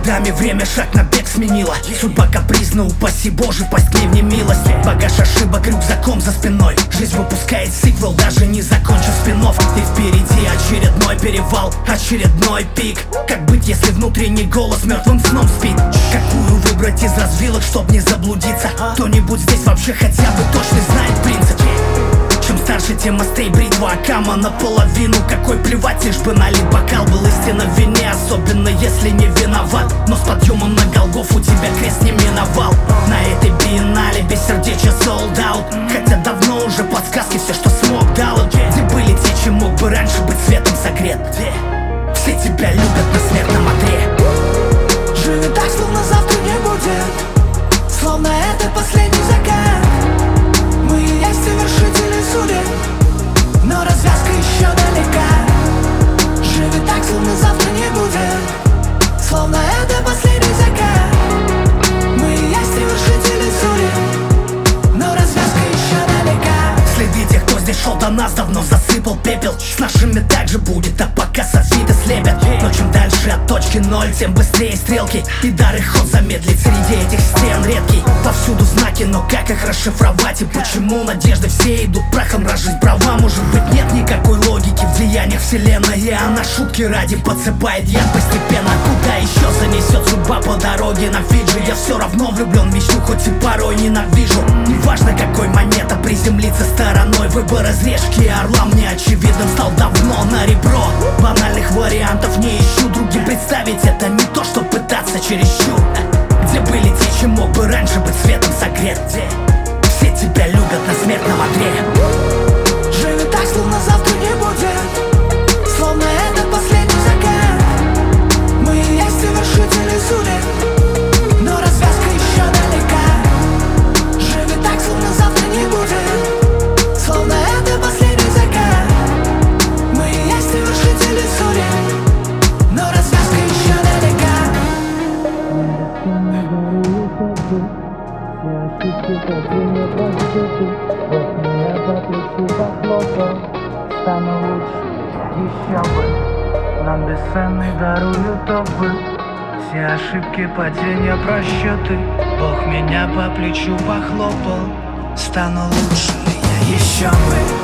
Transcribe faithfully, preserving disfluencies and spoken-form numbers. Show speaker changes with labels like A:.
A: годами время шаг на бег сменила. Судьба капризна, упаси Боже, пасть к ней в немилость. Багаж ошибок рюкзаком за спиной. Жизнь выпускает сиквел, даже не закончив спин-офф. И впереди очередной перевал, очередной пик. Как быть, если внутренний голос мертвым сном спит? Какую выбрать из развилок, чтоб не заблудиться? Кто-нибудь здесь вообще хотя бы точно знает принцип? Чем старше, тем острей бритва, а кама наполовину. Какой плевать, лишь бы налит бокал. Был истинно в вине, особенно если не виноват. Но с подъемом на Голгофу тебя крест не миновал. На этой биеннале бессердечие sold out. Хотя давно уже подсказки все, что смог, дал. Где были те, чем мог бы раньше быть светом согрет? Все тебя любят на смертном одре.
B: Живи так, словно завтра не будет, словно это последний закат. Мы и есть совершители судеб, но развязка еще далека. Живи так, словно завтра не будет, словно это последний закат. Мы и есть совершители судеб, но развязка еще далека.
A: Следы тех, кто здесь шел до нас, давно засыпал пепел. С нашими так же будет, а пока софиты слепят. Но чем дальше от точки ноль, тем быстрее стрелки. И дар их ход замедлить среди этих стен редкий. Повсюду знаки, но как их расшифровать? И почему надежды все идут прахом разжить права? Может быть, нет никакой логики в деяниях вселенной, и она шутки ради подсыпает яд постепенно. Куда еще занесет судьба по дороге на Фиджи? Я все равно влюблен в мечту, хоть и порой ненавижу. Неважно, какой монета приземлиться стороной. Выбор из решки орла мне очевидным стал давно. На ребро банальных вариантов не ищу. Другим представить это не то, что пытаться чересчур. Где были те, чем мог бы раньше быть светом согрет? Все тебя любят на смертном одре.
B: Живи так, словно завтра не будет, словно это последний закат. Мы и есть совершители судеб, но развязка еще далека. Живи так, словно завтра не будет, словно это последний закат. Мы и есть совершители судеб, но развязка еще далека.
C: Все ошибки падения просчеты, Бог меня по плечу похлопал. Стану лучше, еще бы, нам бесценный дарует опыт. Все ошибки падения просчеты, Бог меня по плечу похлопал. Стану лучше, я еще бы.